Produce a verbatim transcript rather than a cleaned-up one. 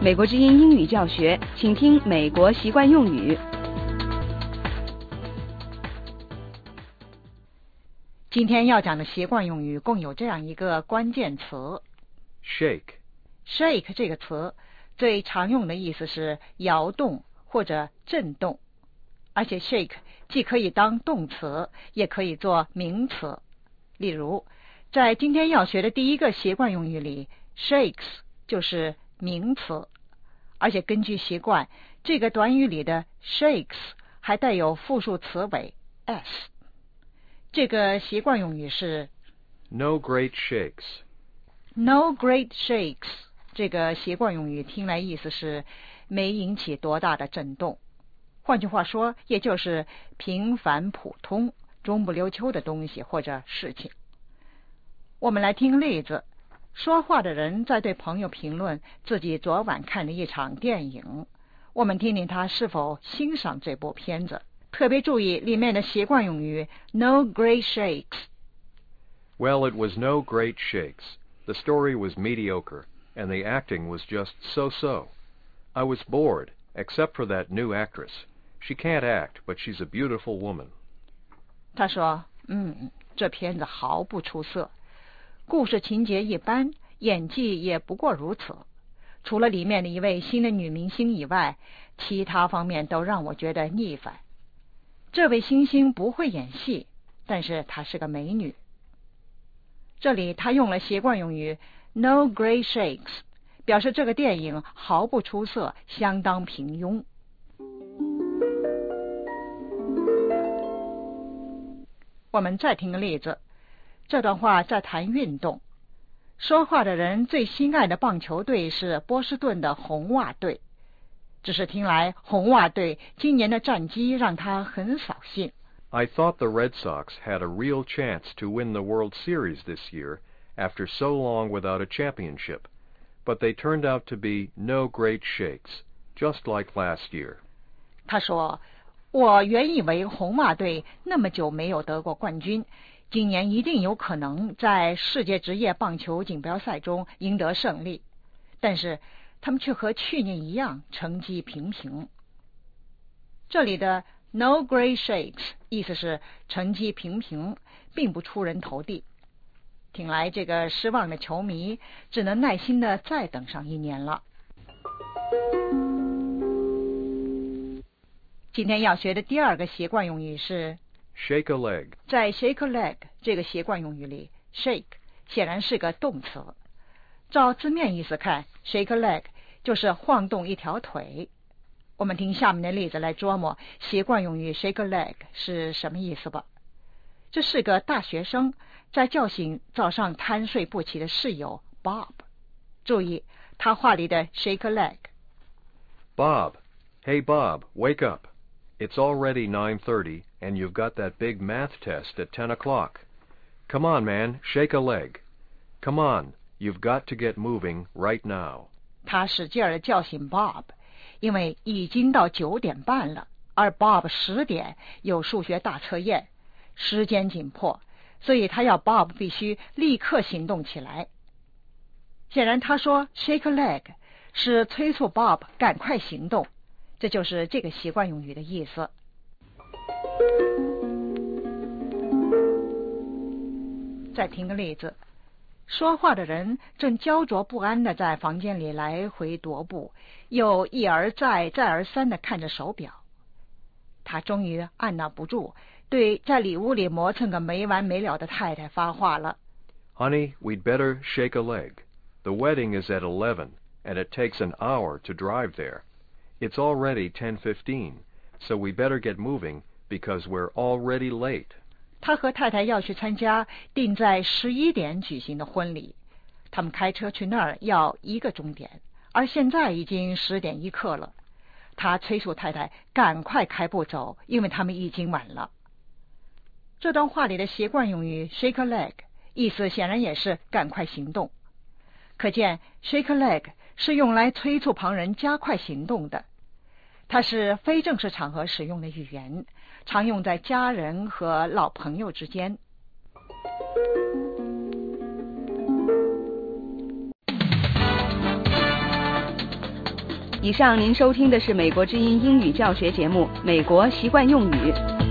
美国之音英语教学，请听美国习惯用语。 今天要讲的习惯用语共有这样一个关键词 Shake. Shake 这个词最常用的意思是摇动或者震动，而且 shake 既可以当动词，也可以做名词。例如，在今天要学的第一个习惯用语里， shakes 就是名词，而且根据习惯，这个短语里的 shakes 还带有复数词尾 s。 这个习惯用语是 No great shakes. No great shakes 这个习惯用语听来意思是没引起多大的震动，换句话说，也就是平凡普通、中不溜秋的东西或者事情。我们来听例子，说话的人在对朋友评论自己昨晚看的一场电影，我们听听他是否欣赏这部片子。特别注意里面的习惯用语 No great shakes. Well, it was no great shakes. The story was mediocre, and the acting was just so-so. I was bored, except for that new actress. She can't act, but she's a beautiful woman. 他说，嗯，这片子毫不出色，故事情节一般，演技也不过如此。除了里面的一位新的女明星以外，其他方面都让我觉得腻烦。这位新星不会演戏，但是她是个美女。这里他用了习惯用语 No great shakes， 表示这个电影毫不出色，相当平庸。我们再听个例子，这段话在谈运动。说话的人最心爱的棒球队是波士顿的红袜队，只是听来红袜队今年的战绩让他很扫兴。 I thought the Red Sox had a real chance to win the World Series this year after so long without a championship, but they turned out to be no great shakes, just like last year. 他说，我原以为红袜队那么久没有得过冠军，今年一定有可能在世界职业棒球锦标赛中赢得胜利，但是他们却和去年一样成绩平平。这里的 No great shakes 意思是成绩平平，并不出人头地。听来这个失望的球迷只能耐心的再等上一年了。今天要学的第二个习惯用语是 Shake a leg. 在 shake a leg 这个习惯用语里， shake 显然是个动词。照字面意思看， shake a leg 就是晃动一条腿。我们听下面的例子来琢磨习惯用语 shake a leg 是什么意思吧。这是个大学生在叫醒早上贪睡不起的室友 Bob。 注意他话里的 shake a leg。 Bob, hey Bob, wake up. It's already nine thirty, and you've got that big math test at ten o'clock. Come on, man, shake a leg. Come on, you've got to get moving right now. 他使劲地叫醒 Bob， 因为已经到九点半了，而 Bob 十点有数学大测验，时间紧迫，所以他要 Bob 必须立刻行动起来。显然他说 shake a leg 是催促 Bob 赶快行动，这就是这个习惯用语的意思。再听个例子，说话的人正焦灼不安地在房间里来回踱步，又一而再再而三地看着手表。他终于按捺不住，对在里屋里磨蹭个没完没了的太太发话了。 Honey, we'd better shake a leg. The wedding is at eleven, and it takes an hour to drive there. It's already ten fifteen, so we better get moving because we're already late. 他和太太要去参加定在十一点举行的婚礼，他们开车去那儿要一个钟点，而现在已经十点一刻了。他催促太太赶快开步走，因为他们已经晚了。这段话里的习惯用语 shake a leg 意思显然也是赶快行动，可见 shake a leg 是用来催促旁人加快行动的。它是非正式场合使用的语言，常用在家人和老朋友之间。 以上您收听的是美国之音英语教学节目《美国习惯用语》。